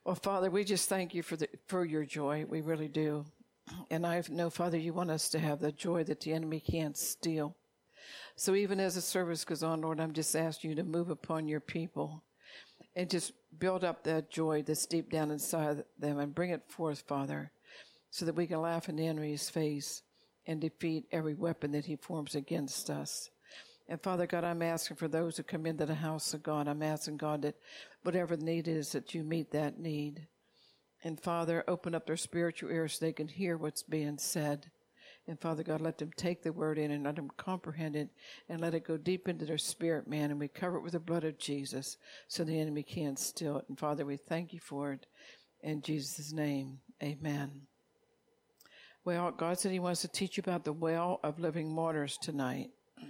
Well, Father, we just thank you for your joy. We really do. And I know, Father, you want us to have the joy that the enemy can't steal. So even as the service goes on, Lord, I'm just asking you to move upon your people and just build up that joy that's deep down inside them and bring it forth, Father, so that we can laugh in the enemy's face and defeat every weapon that he forms against us. And Father God, I'm asking for those who come into the house of God, I'm asking God that whatever the need is, that you meet that need. And Father, open up their spiritual ears so they can hear what's being said. And Father God, let them take the word in and let them comprehend it and let it go deep into their spirit, man. And we cover it with the blood of Jesus so the enemy can't steal it. And Father, we thank you for it. In Jesus' name, amen. Well, God said he wants to teach you about the well of living waters tonight.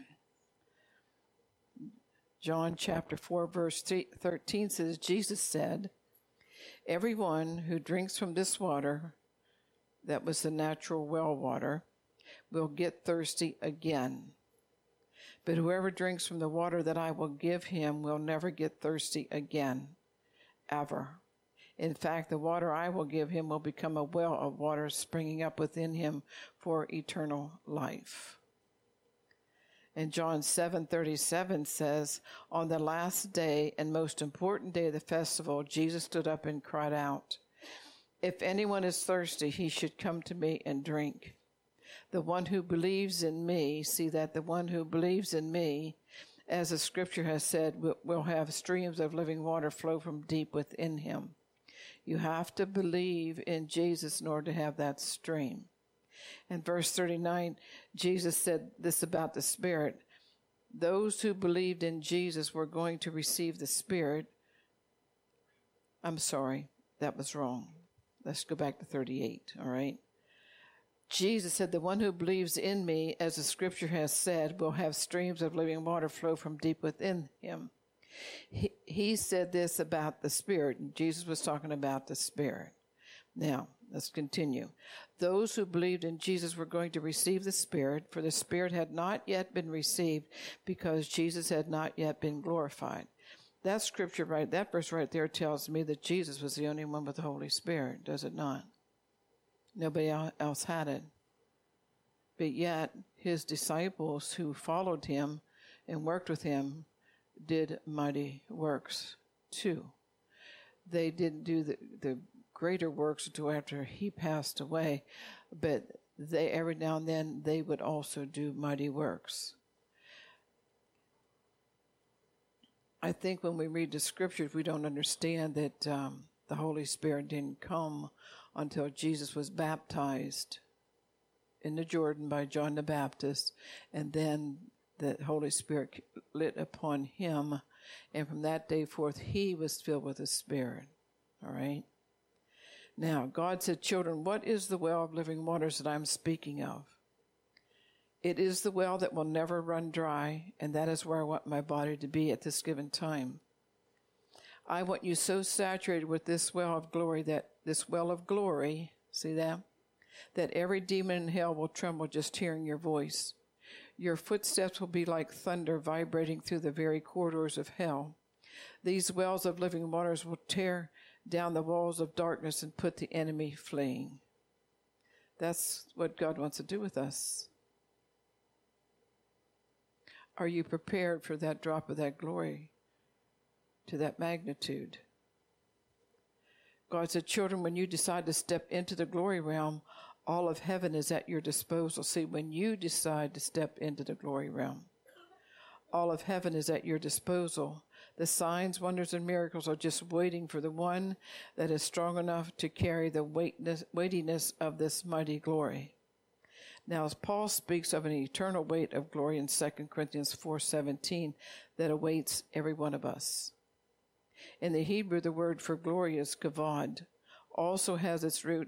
John chapter 4, verse 13 says, Jesus said, everyone who drinks from this water, that was the natural well water, will get thirsty again. But whoever drinks from the water that I will give him will never get thirsty again, ever. In fact, the water I will give him will become a well of water springing up within him for eternal life. And John 7:37 says, on the last day and most important day of the festival, Jesus stood up and cried out, if anyone is thirsty, he should come to me and drink. The one who believes in me, see that the one who believes in me, as the scripture has said, will have streams of living water flow from deep within him. You have to believe in Jesus in order to have that stream. In verse 39, Jesus said this about the Spirit. Those who believed in Jesus were going to receive the Spirit. I'm sorry, that was wrong. Let's go back to 38, all right? Jesus said, the one who believes in me, as the scripture has said, will have streams of living water flow from deep within him. He said this about the Spirit, and Jesus was talking about the Spirit. Now, let's continue. Those who believed in Jesus were going to receive the Spirit, for the Spirit had not yet been received because Jesus had not yet been glorified. That scripture that verse right there tells me that Jesus was the only one with the Holy Spirit, does it not? Nobody else had it. But yet, his disciples who followed him and worked with him did mighty works too. They didn't do the greater works until after he passed away, but they every now and then they would also do mighty works. I think when we read the scriptures, we don't understand that the Holy Spirit didn't come until Jesus was baptized in the Jordan by John the Baptist, and then the Holy Spirit lit upon him, and from that day forth he was filled with the Spirit. All right? Now, God said, children, what is the well of living waters that I'm speaking of? It is the well that will never run dry, and that is where I want my body to be at this given time. I want you so saturated with this well of glory, see that every demon in hell will tremble just hearing your voice. Your footsteps will be like thunder vibrating through the very corridors of hell. These wells of living waters will tear down the walls of darkness and put the enemy fleeing. That's what God wants to do with us. Are you prepared for that drop of that glory to that magnitude? God said, children, when you decide to step into the glory realm, all of heaven is at your disposal. See, when you decide to step into the glory realm, all of heaven is at your disposal. The signs, wonders, and miracles are just waiting for the one that is strong enough to carry the weightiness of this mighty glory. Now, as Paul speaks of an eternal weight of glory in 2 Corinthians 4:17 that awaits every one of us. In the Hebrew, the word for glory is kavod, also as its root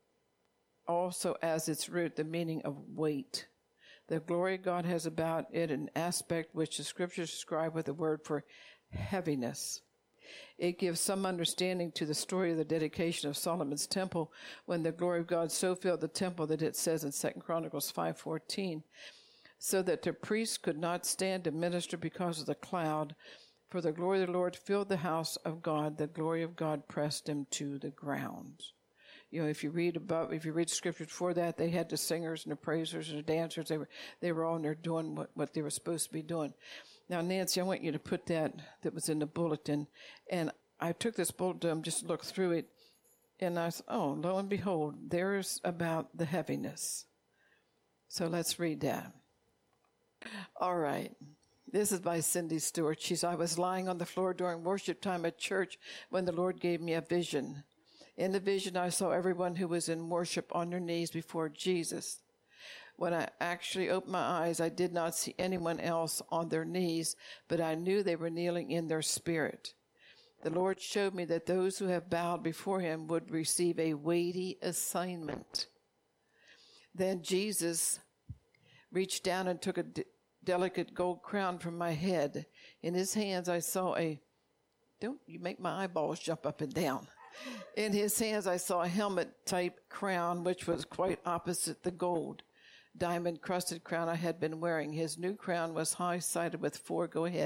the meaning of weight. The glory of God has about it an aspect which the scriptures describe with the word for heaviness. It gives some understanding to the story of the dedication of Solomon's temple, when the glory of God so filled the temple that it says in 2 Chronicles 5:14, so that the priests could not stand to minister because of the cloud, For the glory of the Lord filled the house of God. The glory of God pressed him to the ground. You know, if you read scriptures before that, they had the singers and the praisers and the dancers. They were all in there doing what they were supposed to be doing. Now, Nancy, I want you to put that was in the bulletin. And I took this bulletin, just looked through it, and I said, oh, lo and behold, there's about the heaviness. So let's read that. All right. This is by Cindy Stewart. I was lying on the floor during worship time at church when the Lord gave me a vision. In the vision, I saw everyone who was in worship on their knees before Jesus. When I actually opened my eyes, I did not see anyone else on their knees, but I knew they were kneeling in their spirit. The Lord showed me that those who have bowed before him would receive a weighty assignment. Then Jesus reached down and took a delicate gold crown from my head. In his hands I saw don't you make my eyeballs jump up and down. In his hands I saw a helmet-type crown, which was quite opposite the gold, diamond-crusted crown I had been wearing. His new crown was high-sided with four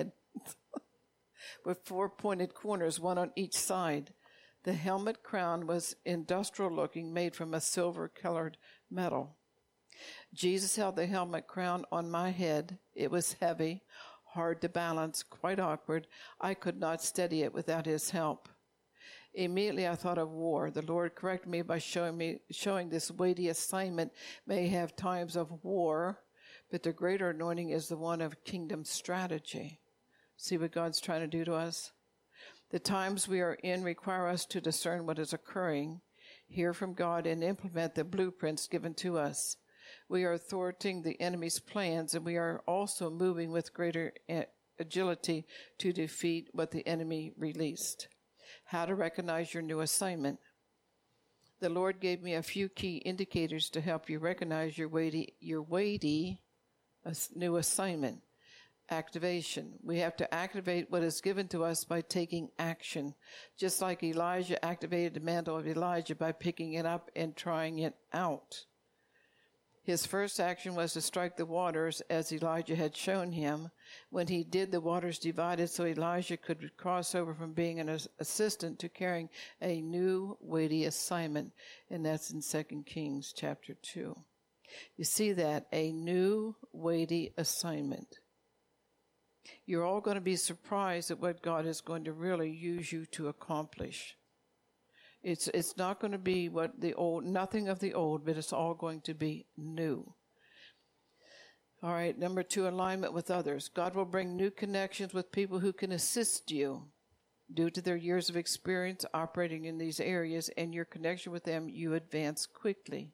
pointed corners, one on each side. The helmet crown was industrial-looking, made from a silver-colored metal. Jesus held the helmet crown on my head. It was heavy, hard to balance, quite awkward. I could not steady it without his help. Immediately I thought of war. The Lord corrected me by showing this weighty assignment may have times of war, but the greater anointing is the one of kingdom strategy. See what God's trying to do to us? The times we are in require us to discern what is occurring, hear from God, and implement the blueprints given to us. We are thwarting the enemy's plans, and we are also moving with greater agility to defeat what the enemy released. How to recognize your new assignment. The Lord gave me a few key indicators to help you recognize your weighty new assignment. Activation. We have to activate what is given to us by taking action. Just like Elijah activated the mantle of Elijah by picking it up and trying it out. His first action was to strike the waters as Elijah had shown him. When he did, the waters divided so Elijah could cross over from being an assistant to carrying a new weighty assignment. And that's in 2 Kings chapter 2. You see that? A new weighty assignment. You're all going to be surprised at what God is going to really use you to accomplish. It's not going to be nothing of the old, but it's all going to be new. All right, number 2, alignment with others. God will bring new connections with people who can assist you. Due to their years of experience operating in these areas and your connection with them, you advance quickly.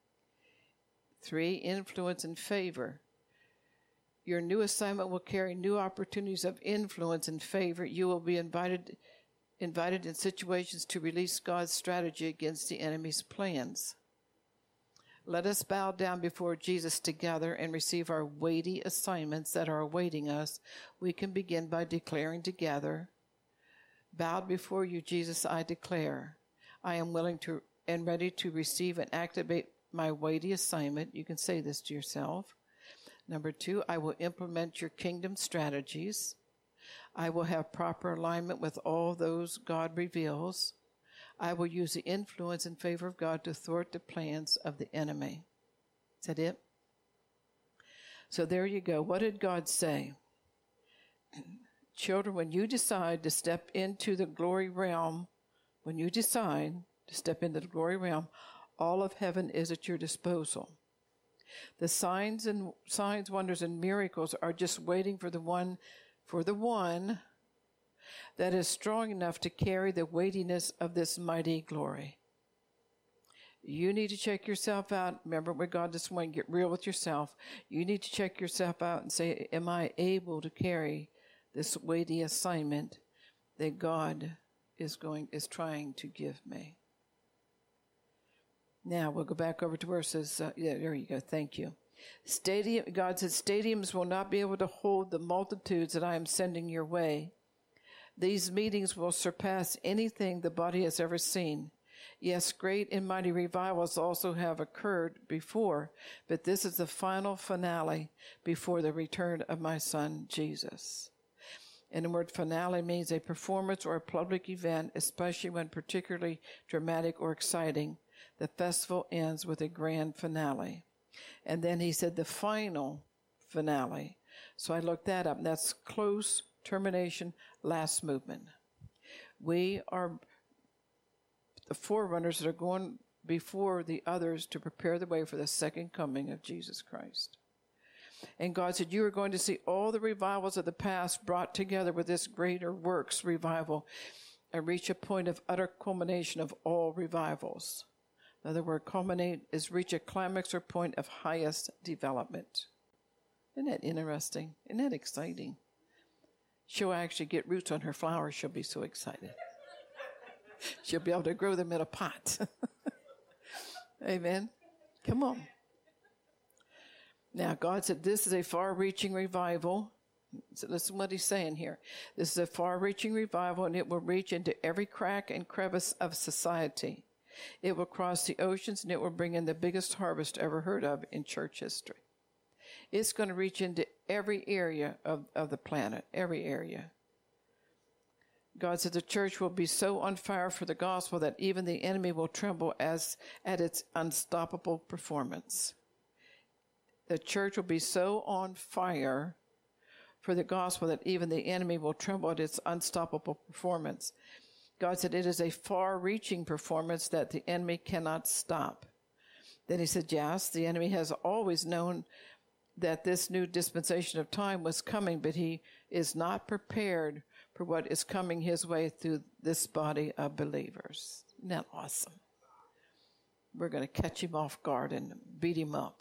3, influence and favor. Your new assignment will carry new opportunities of influence and favor. You will be invited in situations to release God's strategy against the enemy's plans. Let us bow down before Jesus together and receive our weighty assignments that are awaiting us. We can begin by declaring together, bowed before you, Jesus, I declare, I am willing to and ready to receive and activate my weighty assignment. You can say this to yourself. Number 2, I will implement your kingdom strategies. I will have proper alignment with all those God reveals. I will use the influence and favor of God to thwart the plans of the enemy. Is that it? So there you go. What did God say? Children, when you decide to step into the glory realm, all of heaven is at your disposal. The signs, wonders, and miracles are just waiting for the one that is strong enough to carry the weightiness of this mighty glory. You need to check yourself out. Remember what God this morning, get real with yourself. You need to check yourself out and say, am I able to carry this weighty assignment that God is trying to give me? Now we'll go back over to where it says, there you go, thank you. God said, stadiums will not be able to hold the multitudes that I am sending your way. These meetings will surpass anything the body has ever seen. Yes, great and mighty revivals also have occurred before, but this is the final finale before the return of my son, Jesus. And the word finale means a performance or a public event, especially when particularly dramatic or exciting. The festival ends with a grand finale. And then he said the final finale. So I looked that up, and that's close, termination, last movement. We are the forerunners that are going before the others to prepare the way for the second coming of Jesus Christ. And God said, you are going to see all the revivals of the past brought together with this greater works revival and reach a point of utter culmination of all revivals. Another word, culminate, is reach a climax or point of highest development. Isn't that interesting? Isn't that exciting? She'll actually get roots on her flowers. She'll be so excited. She'll be able to grow them in a pot. Amen. Come on. Now, God said this is a far-reaching revival. So listen to what he's saying here. This is a far-reaching revival, and it will reach into every crack and crevice of society. It will cross the oceans, and it will bring in the biggest harvest ever heard of in church history. It's going to reach into every area of the planet, every area. God said the church will be so on fire for the gospel that even the enemy will tremble at its unstoppable performance. The church will be so on fire for the gospel that even the enemy will tremble at its unstoppable performance. God said it is a far-reaching performance that the enemy cannot stop. Then he said, yes, the enemy has always known that this new dispensation of time was coming, but he is not prepared for what is coming his way through this body of believers. Isn't that awesome? We're going to catch him off guard and beat him up.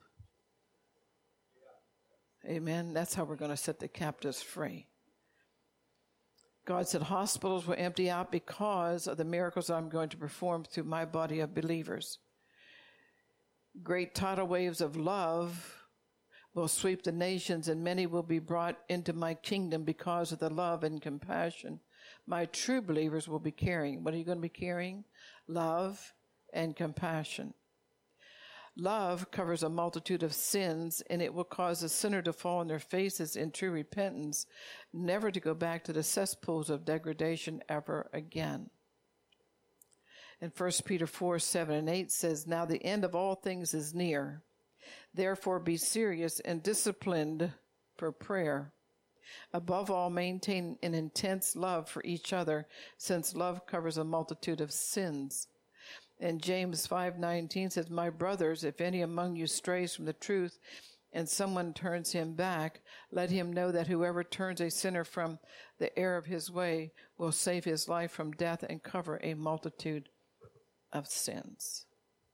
Amen. That's how we're going to set the captives free. God said hospitals will empty out because of the miracles I'm going to perform through my body of believers. Great tidal waves of love will sweep the nations, and many will be brought into my kingdom because of the love and compassion my true believers will be carrying. What are you going to be carrying? Love and compassion. Love covers a multitude of sins, and it will cause the sinner to fall on their faces in true repentance, never to go back to the cesspools of degradation ever again. And 1 Peter 4:7-8 says, now the end of all things is near. Therefore be serious and disciplined for prayer. Above all, maintain an intense love for each other, since love covers a multitude of sins. And James 5:19 says, my brothers, if any among you strays from the truth and someone turns him back, let him know that whoever turns a sinner from the error of his way will save his life from death and cover a multitude of sins.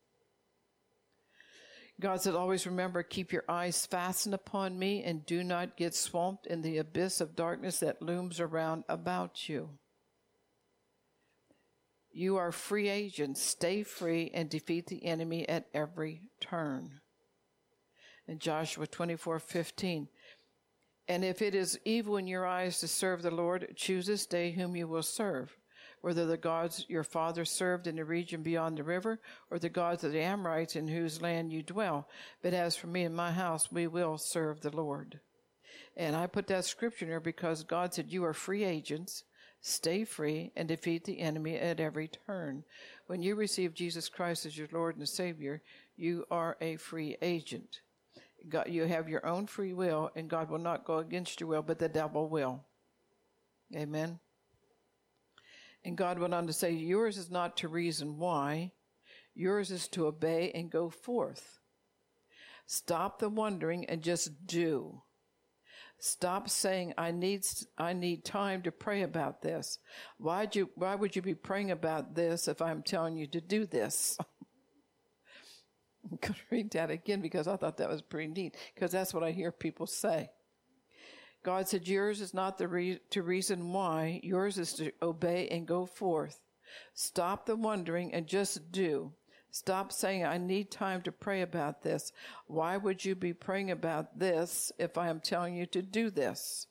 God said, always remember, keep your eyes fastened upon me and do not get swamped in the abyss of darkness that looms around about you. You are free agents. Stay free and defeat the enemy at every turn. In Joshua 24:15, and if it is evil in your eyes to serve the Lord, choose this day whom you will serve, whether the gods your father served in the region beyond the river, or the gods of the Amorites in whose land you dwell. But as for me and my house, we will serve the Lord. And I put that scripture in there because God said you are free agents. Stay free and defeat the enemy at every turn. When you receive Jesus Christ as your Lord and Savior, you are a free agent. God, you have your own free will, and God will not go against your will, but the devil will. Amen. And God went on to say, yours is not to reason why. Yours is to obey and go forth. Stop the wondering and just do. Stop saying, I need time to pray about this. Why would you be praying about this if I'm telling you to do this? I'm going to read that again because I thought that was pretty neat, because that's what I hear people say. God said, yours is not to reason why. Yours is to obey and go forth. Stop the wondering and just do. Stop saying, I need time to pray about this. Why would you be praying about this if I am telling you to do this?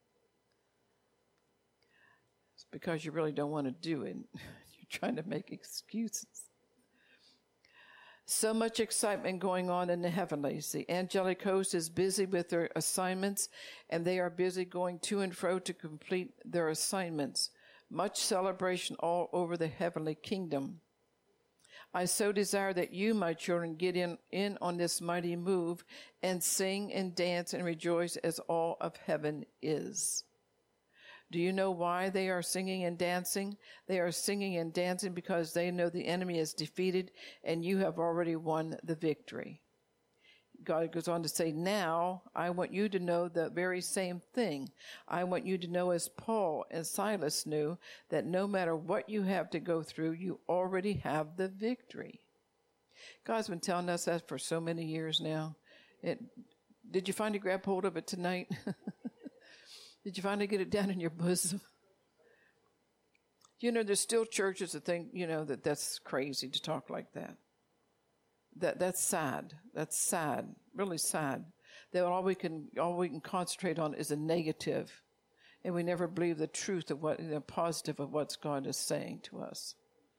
It's because you really don't want to do it. You're trying to make excuses. So much excitement going on in the heavenlies. The angelic host is busy with their assignments, and they are busy going to and fro to complete their assignments. Much celebration all over the heavenly kingdom. I so desire that you, my children, get in on this mighty move and sing and dance and rejoice as all of heaven is. Do you know why they are singing and dancing? They are singing and dancing because they know the enemy is defeated and you have already won the victory. God goes on to say, now I want you to know the very same thing. I want you to know, as Paul and Silas knew, that no matter what you have to go through, you already have the victory. God's been telling us that for so many years now. Did you finally grab hold of it tonight? Did you finally get it down in your bosom? You know, there's still churches that think, that's crazy to talk like that. That's sad. That's sad. Really sad. That all we can concentrate on is a negative, and we never believe the truth of positive of what God is saying to us.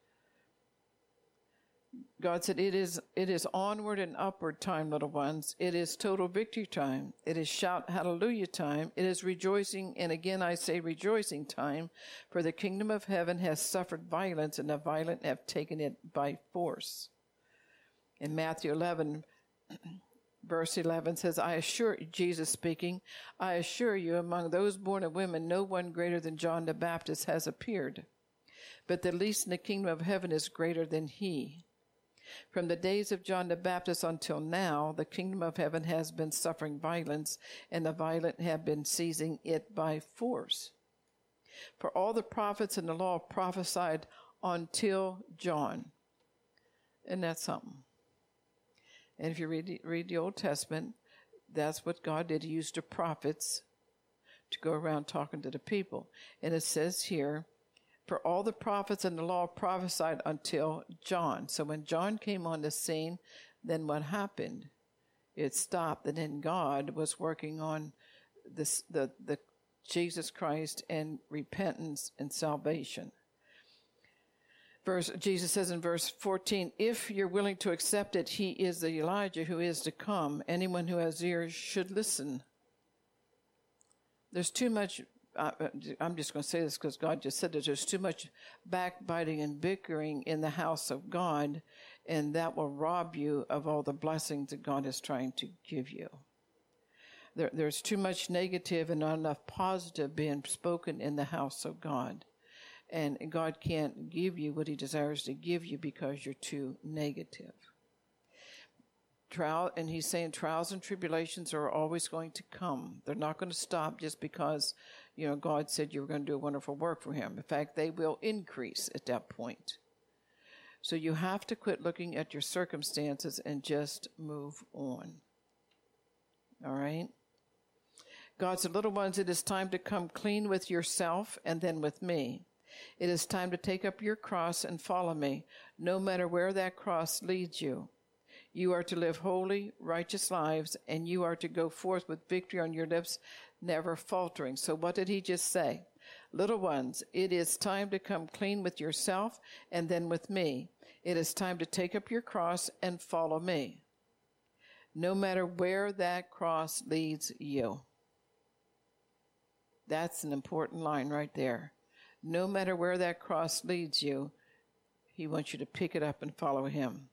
God said, it is onward and upward time, little ones. It is total victory time. It is shout hallelujah time. It is rejoicing, and again I say rejoicing time, for the kingdom of heaven has suffered violence, and the violent have taken it by force. In Matthew 11, verse 11 says, Jesus speaking, I assure you, among those born of women, no one greater than John the Baptist has appeared. But the least in the kingdom of heaven is greater than he. From the days of John the Baptist until now, the kingdom of heaven has been suffering violence, and the violent have been seizing it by force. For all the prophets in the law prophesied until John. And that's something. And if you read the Old Testament, that's what God did. He used the prophets to go around talking to the people. And it says here, for all the prophets in the law prophesied until John. So when John came on the scene, then what happened? It stopped, and then God was working on the Jesus Christ and repentance and salvation. Jesus says in verse 14, if you're willing to accept it, he is the Elijah who is to come. Anyone who has ears should listen. There's too much, I'm just going to say this because God just said that there's too much backbiting and bickering in the house of God, and that will rob you of all the blessings that God is trying to give you. There's too much negative and not enough positive being spoken in the house of God. And God can't give you what he desires to give you because you're too negative. And he's saying trials and tribulations are always going to come. They're not going to stop just because, God said you were going to do a wonderful work for him. In fact, they will increase at that point. So you have to quit looking at your circumstances and just move on. All right? God said, little ones, it is time to come clean with yourself and then with me. It is time to take up your cross and follow me, no matter where that cross leads you. You are to live holy, righteous lives, and you are to go forth with victory on your lips, never faltering. So what did he just say? Little ones, it is time to come clean with yourself and then with me. It is time to take up your cross and follow me, no matter where that cross leads you. That's an important line right there. No matter where that cross leads you, he wants you to pick it up and follow him.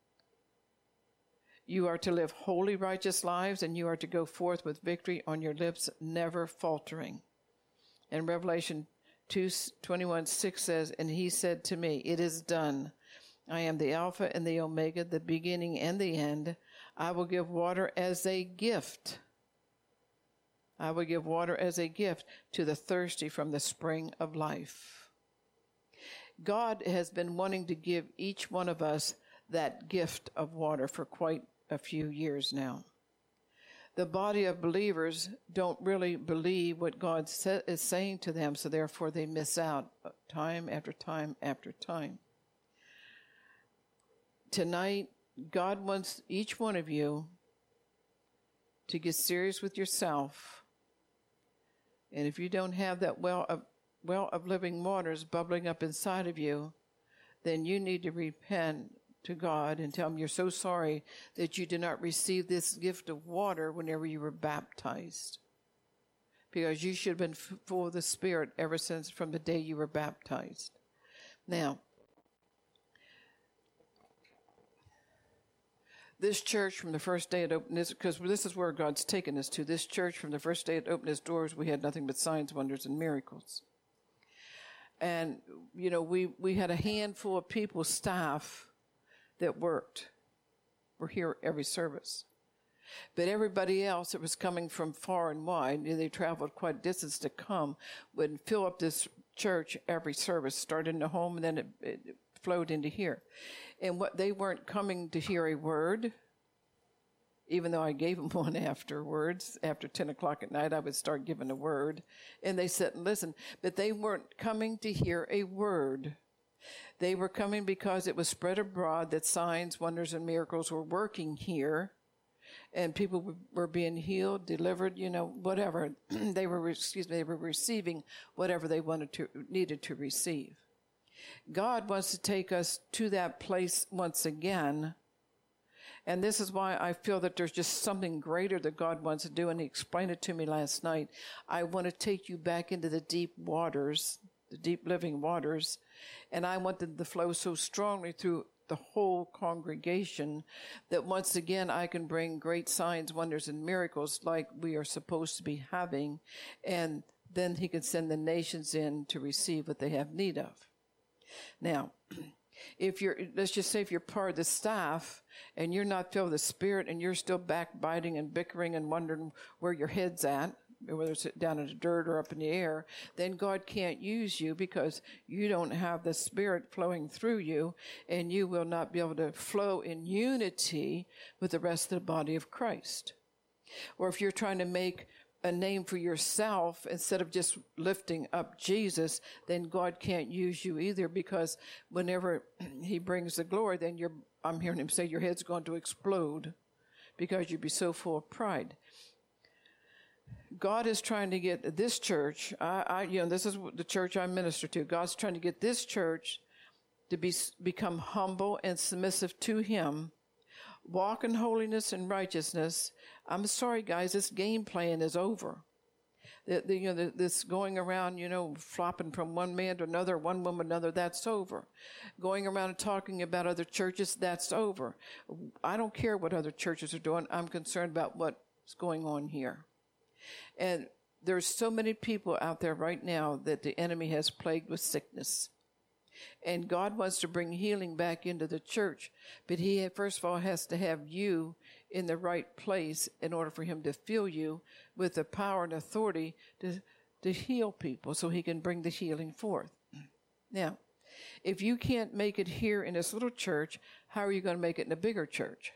You are to live holy, righteous lives, and you are to go forth with victory on your lips, never faltering. And Revelation 2:21-6 says, and he said to me, it is done. I am the Alpha and the Omega, the beginning and the end. I will give water as a gift. I will give water as a gift to the thirsty from the spring of life. God has been wanting to give each one of us that gift of water for quite a few years now. The body of believers don't really believe what God is saying to them, so therefore they miss out time after time after time. Tonight, God wants each one of you to get serious with yourself. And if you don't have that well of living waters bubbling up inside of you, then you need to repent to God and tell him you're so sorry that you did not receive this gift of water whenever you were baptized. Because you should have been full of the Spirit ever since from the day you were baptized. Now, this church from the first day it opened, because this is where God's taken us to, this church from the first day it opened its doors, we had nothing but signs, wonders, and miracles. And, you know, we had a handful of people, staff, that were here every service. But everybody else that was coming from far and wide, they traveled quite a distance to come, would fill up this church every service, started in the home, and then it flowed into here. And what they weren't coming to hear a word, even though I gave them one afterwards. After 10 o'clock at night, I would start giving a word. And they sat and listened. But they weren't coming to hear a word. They were coming because it was spread abroad that signs, wonders, and miracles were working here. And people were being healed, delivered, you know, whatever. They were receiving whatever they needed to receive. God wants to take us to that place once again. And this is why I feel that there's just something greater that God wants to do. And he explained it to me last night. I want to take you back into the deep waters, the deep living waters. And I want them to flow so strongly through the whole congregation that once again I can bring great signs, wonders, and miracles like we are supposed to be having. And then he can send the nations in to receive what they have need of. Now, let's just say if you're part of the staff and you're not filled with the Spirit and you're still backbiting and bickering and wondering where your head's at, whether it's down in the dirt or up in the air, then God can't use you because you don't have the Spirit flowing through you, and you will not be able to flow in unity with the rest of the body of Christ. Or if you're trying to make a name for yourself instead of just lifting up Jesus, then God can't use you either, because whenever he brings the glory, then I'm hearing him say your head's going to explode because you'd be so full of pride. God is trying to get this church, this is the church I minister to. God's trying to get this church to become humble and submissive to him, walk in holiness and righteousness. I'm sorry, guys, this game plan is over. This going around, flopping from one man to another, one woman to another, that's over. Going around and talking about other churches, that's over. I don't care what other churches are doing. I'm concerned about what's going on here. And there's so many people out there right now that the enemy has plagued with sickness. And God wants to bring healing back into the church. But he, first of all, has to have you in the right place in order for him to fill you with the power and authority to heal people so he can bring the healing forth. Now, if you can't make it here in this little church, how are you going to make it in a bigger church?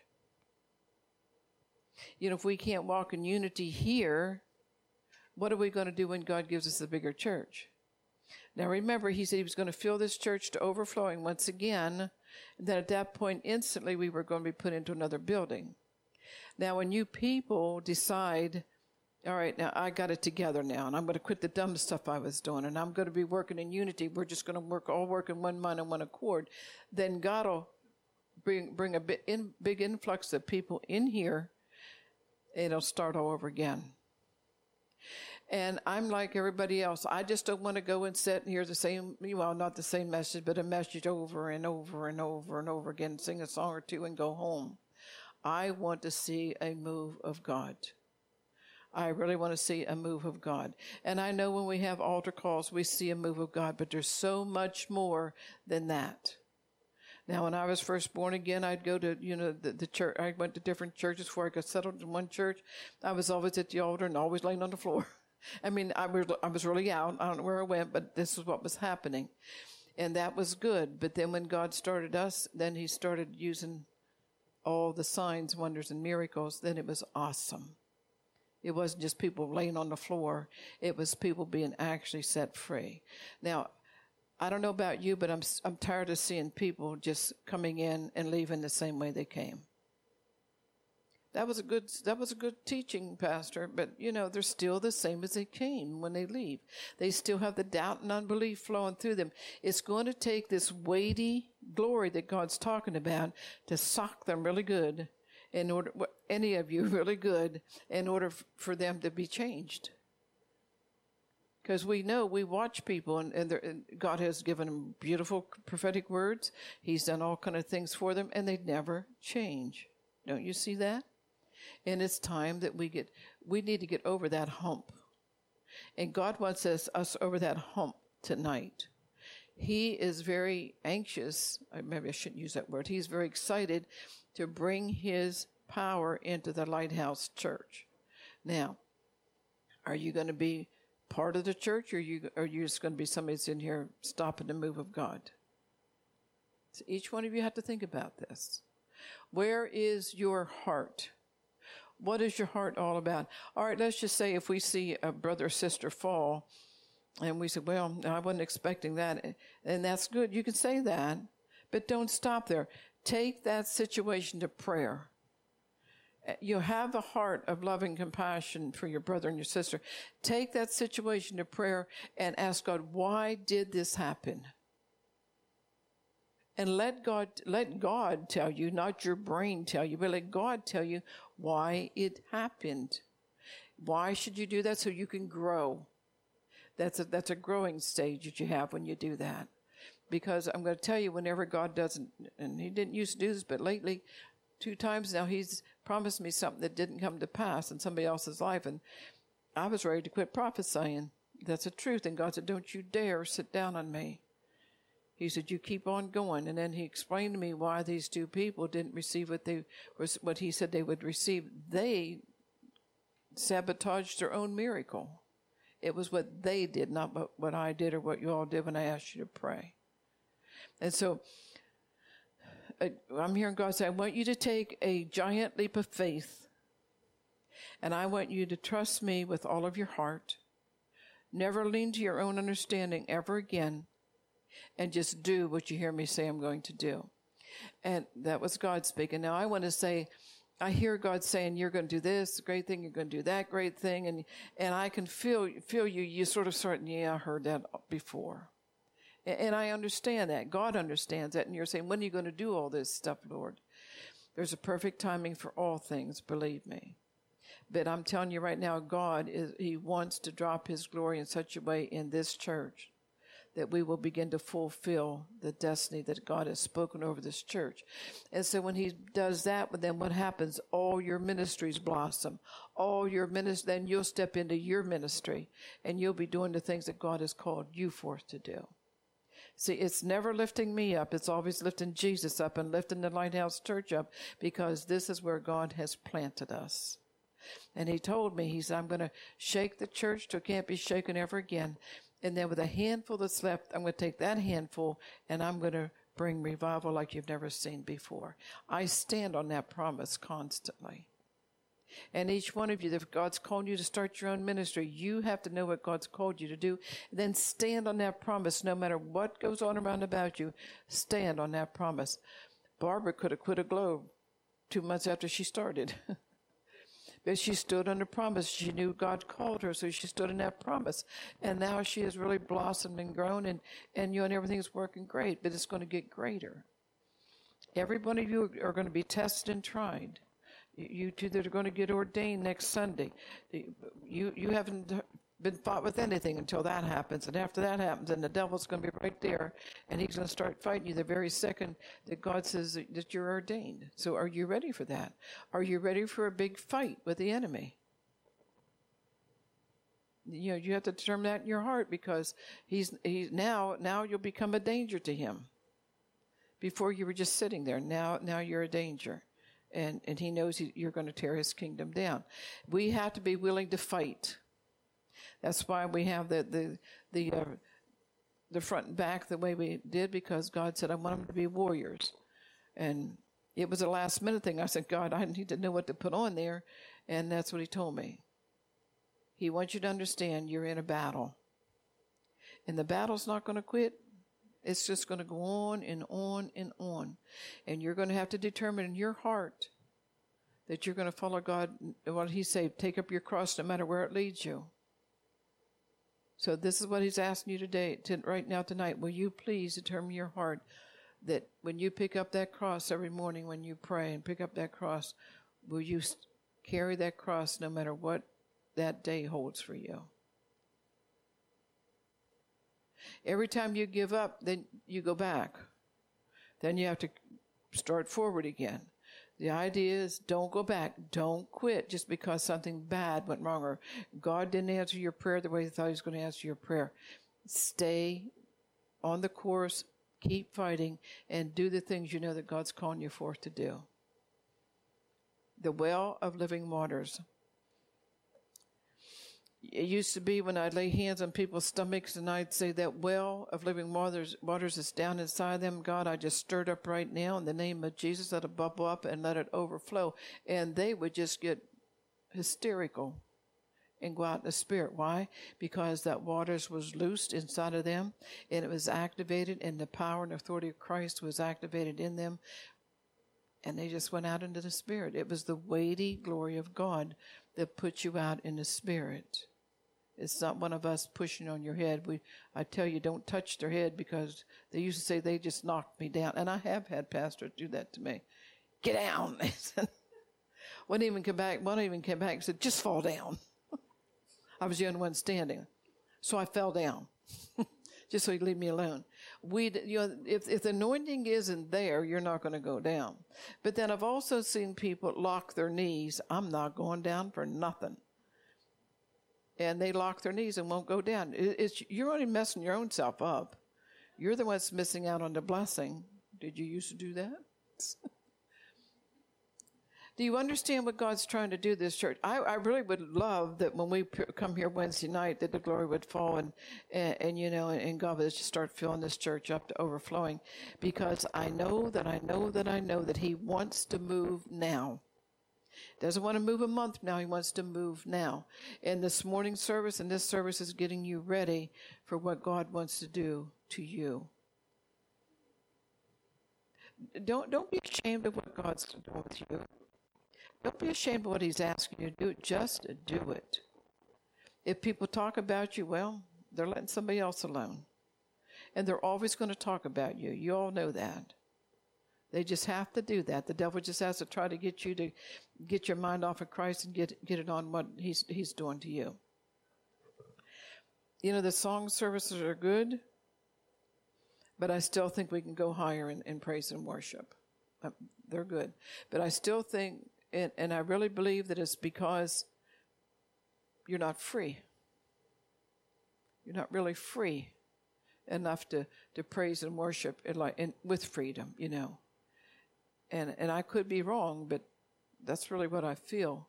If we can't walk in unity here, what are we going to do when God gives us a bigger church? Now remember, he said he was going to fill this church to overflowing once again. And then at that point, instantly, we were going to be put into another building. Now, when you people decide, all right, now I got it together now, and I'm going to quit the dumb stuff I was doing, and I'm going to be working in unity. We're just going to all work in one mind and one accord. Then God will bring a big influx of people in here. It'll start all over again. And I'm like everybody else. I just don't want to go and sit and hear the same, not the same message, but a message over and over and over and over again, sing a song or two and go home. I want to see a move of God. I really want to see a move of God. And I know when we have altar calls, we see a move of God, but there's so much more than that. Now, when I was first born again, I'd go to, the church. I went to different churches before I got settled in one church. I was always at the altar and always laying on the floor. I mean, I was really out. I don't know where I went, but this is what was happening. And that was good. But then when God started us, then he started using all the signs, wonders, and miracles. Then it was awesome. It wasn't just people laying on the floor. It was people being actually set free. Now, I don't know about you, but I'm tired of seeing people just coming in and leaving the same way they came. That was a good teaching, Pastor, but they're still the same as they came when they leave. They still have the doubt and unbelief flowing through them. It's going to take this weighty glory that God's talking about, to sock them really good, in order, any of you really good, in order for them to be changed. Because we know, we watch people, and God has given them beautiful prophetic words. He's done all kind of things for them, and they never change. Don't you see that? And it's time that we need to get over that hump. And God wants us over that hump tonight. He is very anxious, maybe I shouldn't use that word, he's very excited to bring his power into the Lighthouse Church. Now, are you going to be part of the church, or are you just going to be somebody that's in here stopping the move of God? So each one of you have to think about this. Where is your heart? What is your heart all about? All right, let's just say if we see a brother or sister fall, and we say, well, I wasn't expecting that, and that's good. You can say that, but don't stop there. Take that situation to prayer. You have a heart of loving compassion for your brother and your sister. Take that situation to prayer and ask God, why did this happen? And let God tell you, not your brain tell you, but let God tell you why it happened. Why should you do that? So you can grow. That's a growing stage that you have when you do that. Because I'm going to tell you, whenever God doesn't, and he didn't used to do this, but lately, 2 times now, he's promised me something that didn't come to pass in somebody else's life. And I was ready to quit prophesying. That's the truth. And God said, don't you dare sit down on me. He said, you keep on going. And then he explained to me why these 2 people didn't receive what he said they would receive. They sabotaged their own miracle. It was what they did, not what I did or what you all did when I asked you to pray. And so I'm hearing God say, I want you to take a giant leap of faith, and I want you to trust me with all of your heart. Never lean to your own understanding ever again, and just do what you hear me say I'm going to do. And that was God speaking. Now I want to say, I hear God saying, you're going to do this great thing, you're going to do that great thing, and I can feel you sort of starting, yeah, I heard that before. And I understand that. God understands that. And you're saying, when are you going to do all this stuff, Lord? There's a perfect timing for all things, believe me. But I'm telling you right now, he wants to drop his glory in such a way in this church that we will begin to fulfill the destiny that God has spoken over this church. And so when he does that, then what happens? All your ministries blossom. Then you'll step into your ministry, and you'll be doing the things that God has called you forth to do. See, it's never lifting me up. It's always lifting Jesus up and lifting the Lighthouse Church up, because this is where God has planted us. And he told me, he said, I'm going to shake the church till it can't be shaken ever again. And then with a handful that's left, I'm going to take that handful and I'm going to bring revival like you've never seen before. I stand on that promise constantly. And each one of you, if God's called you to start your own ministry, you have to know what God's called you to do. Then stand on that promise. No matter what goes on around about you, stand on that promise. Barbara could have quit a Globe 2 months after she started. But she stood on the promise. She knew God called her, so she stood in that promise. And now she has really blossomed and grown, and everything's working great, but it's going to get greater. Every one of you are going to be tested and tried. You two that are going to get ordained next Sunday, you haven't been fought with anything until that happens. And after that happens, and the devil's going to be right there, and he's going to start fighting you the very second that God says that you're ordained. So are you ready for that? Are you ready for a big fight with the enemy? You have to determine that in your heart, because he's now you'll become a danger to him. Before you were just sitting there. Now you're a danger. And he knows you're going to tear his kingdom down. We have to be willing to fight. That's why we have the front and back the way we did, because God said, I want them to be warriors. And it was a last minute thing. I said, God, I need to know what to put on there. And that's what he told me. He wants you to understand you're in a battle. And the battle's not going to quit. It's just going to go on and on and on. And you're going to have to determine in your heart that you're going to follow God. What he said, take up your cross no matter where it leads you. So this is what he's asking you today, right now, tonight. Will you please determine your heart? that when you pick up that cross every morning when you pray and pick up that cross, will you carry that cross no matter what that day holds for you? Every time you give up, then you go back. Then you have to start forward again. The idea is don't go back. Don't quit just because something bad went wrong or God didn't answer your prayer the way you thought he was going to answer your prayer. Stay on the course, keep fighting, and do the things you know that God's calling you forth to do. The well of living waters. It used to be when I'd lay hands on people's stomachs and I'd say that well of living waters is down inside them. God, I just stirred up right now in the name of Jesus. Let it bubble up and let it overflow. And they would just get hysterical and go out in the spirit. Why? Because that waters was loosed inside of them and it was activated and the power and authority of Christ was activated in them. And they just went out into the spirit. It was the weighty glory of God that put you out in the spirit. It's not one of us pushing on your head. I tell you, don't touch their head because they used to say they just knocked me down. And I have had pastors do that to me. Get down. One even came back and said, just fall down. I was the only one standing. So I fell down. Just so he'd leave me alone. If the anointing isn't there, you're not going to go down. But then I've also seen people lock their knees. I'm not going down for nothing. And they lock their knees and won't go down. You're only messing your own self up. You're the one that's missing out on the blessing. Did you used to do that? Do you understand what God's trying to do this church? I really would love that when we come here Wednesday night that the glory would fall and God would just start filling this church up to overflowing, because I know that he wants to move now. Doesn't want to move a month now. He wants to move now. And this morning service and this service is getting you ready for what God wants to do to you. Don't be ashamed of what God's doing with you. Don't be ashamed of what he's asking you to do. Just do it. If people talk about you, well, they're letting somebody else alone. And they're always going to talk about you. You all know that. They just have to do that. The devil just has to try to get you to get your mind off of Christ and get it on what he's doing to you. You know, the song services are good, but I still think we can go higher in praise and worship. They're good. But I still think, and I really believe that it's because you're not free. You're not really free enough to praise and worship with freedom, you know. And I could be wrong, but that's really what I feel.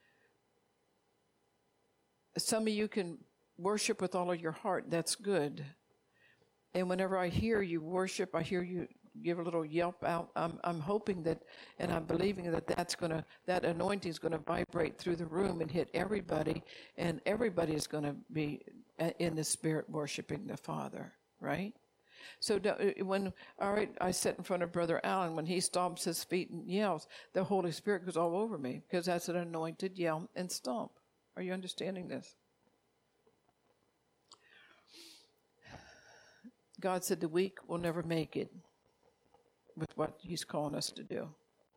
Some of you can worship with all of your heart. That's good. And whenever I hear you worship, I hear you give a little yelp out. I'm hoping that, and I'm believing that anointing is going to vibrate through the room and hit everybody, and everybody is going to be in the spirit worshiping the Father, right? So I sit in front of Brother Allen, when he stomps his feet and yells, the Holy Spirit goes all over me, because that's an anointed yell and stomp. Are you understanding this? God said the weak will never make it with what he's calling us to do.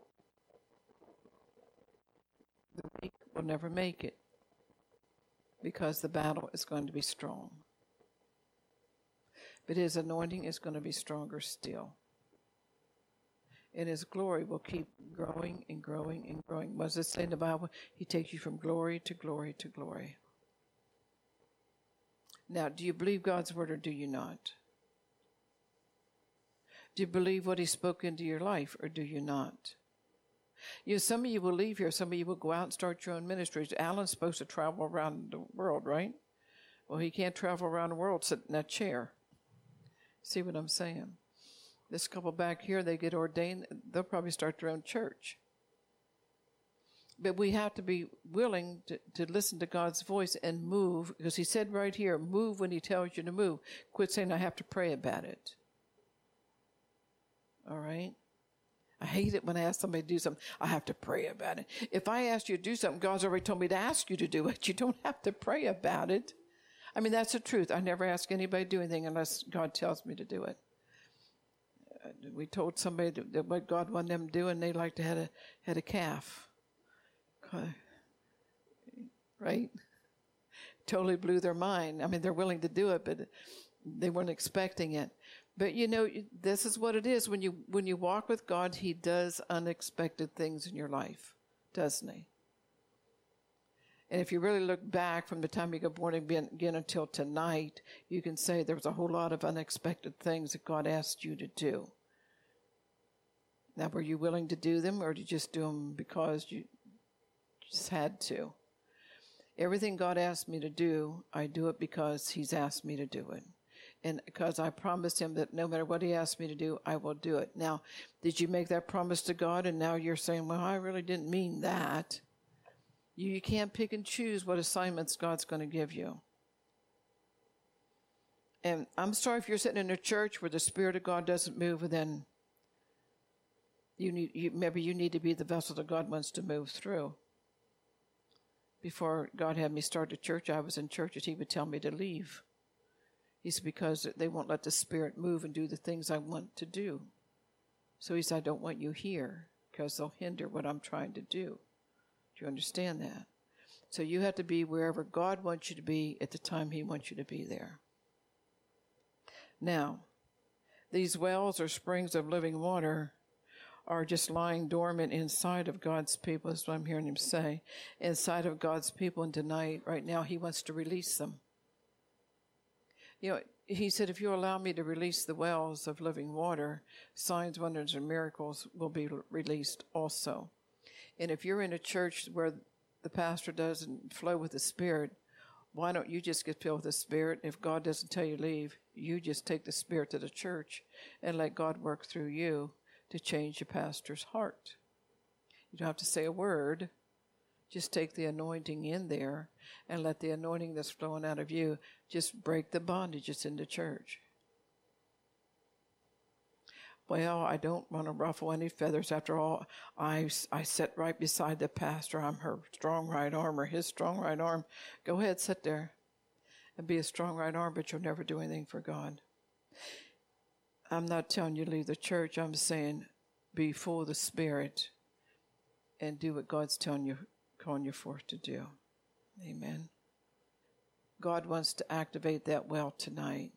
The weak will never make it because the battle is going to be strong. But his anointing is going to be stronger still. And his glory will keep growing and growing and growing. What does it say in the Bible? He takes you from glory to glory to glory. Now, do you believe God's word or do you not? Do you believe what he spoke into your life or do you not? You know, some of you will leave here. Some of you will go out and start your own ministries. Alan's supposed to travel around the world, right? Well, he can't travel around the world sitting in that chair. See what I'm saying? This couple back here, they get ordained. They'll probably start their own church. But we have to be willing to listen to God's voice and move, because he said right here, move when he tells you to move. Quit saying, I have to pray about it. All right? I hate it when I ask somebody to do something. I have to pray about it. If I ask you to do something, God's already told me to ask you to do it. You don't have to pray about it. I mean, that's the truth. I never ask anybody to do anything unless God tells me to do it. we told somebody that what God wanted them to do, and they like to had a calf. Right? Totally blew their mind. I mean, they're willing to do it, but they weren't expecting it. But this is what it is. When you walk with God, He does unexpected things in your life, doesn't He? And if you really look back from the time you got born again until tonight, you can say there was a whole lot of unexpected things that God asked you to do. Now, were you willing to do them, or did you just do them because you just had to? Everything God asked me to do, I do it because He's asked me to do it. And because I promised Him that no matter what He asked me to do, I will do it. Now, did you make that promise to God, and now you're saying, well, I really didn't mean that? You can't pick and choose what assignments God's going to give you. And I'm sorry if you're sitting in a church where the Spirit of God doesn't move, and then maybe you need to be the vessel that God wants to move through. Before God had me start a church, I was in churches He would tell me to leave. He said, because they won't let the Spirit move and do the things I want to do. So He said, I don't want you here because they'll hinder what I'm trying to do. Do you understand that? So you have to be wherever God wants you to be at the time He wants you to be there. Now, these wells or springs of living water are just lying dormant inside of God's people. That's what I'm hearing Him say. Inside of God's people, and tonight, right now, He wants to release them. He said, if you allow me to release the wells of living water, signs, wonders, and miracles will be released also. And if you're in a church where the pastor doesn't flow with the Spirit, why don't you just get filled with the Spirit? If God doesn't tell you to leave, you just take the Spirit to the church and let God work through you to change your pastor's heart. You don't have to say a word. Just take the anointing in there and let the anointing that's flowing out of you just break the bondages in the church. Well, I don't want to ruffle any feathers. After all, I sit right beside the pastor. I'm her strong right arm or his strong right arm. Go ahead, sit there and be a strong right arm, but you'll never do anything for God. I'm not telling you to leave the church. I'm saying be full of the Spirit and do what God's calling you forth to do. Amen. God wants to activate that well tonight.